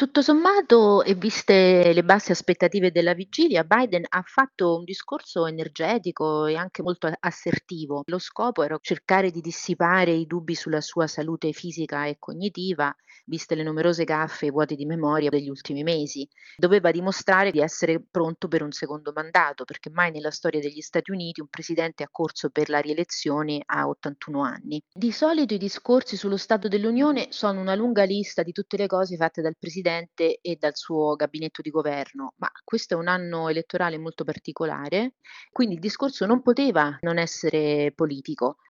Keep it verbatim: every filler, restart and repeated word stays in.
Tutto sommato e viste le basse aspettative della vigilia, Biden ha fatto un discorso energetico e anche molto a- assertivo. Lo scopo era cercare di dissipare i dubbi sulla sua salute fisica e cognitiva, viste le numerose gaffe e vuoti di memoria degli ultimi mesi. Doveva dimostrare di essere pronto per un secondo mandato, perché mai nella storia degli Stati Uniti un presidente ha corso per la rielezione a ottantuno anni. Di solito i discorsi sullo Stato dell'Unione sono una lunga lista di tutte le cose fatte dal presidente e dal suo gabinetto di governo, ma questo è un anno elettorale molto particolare, quindi il discorso non poteva non essere politico.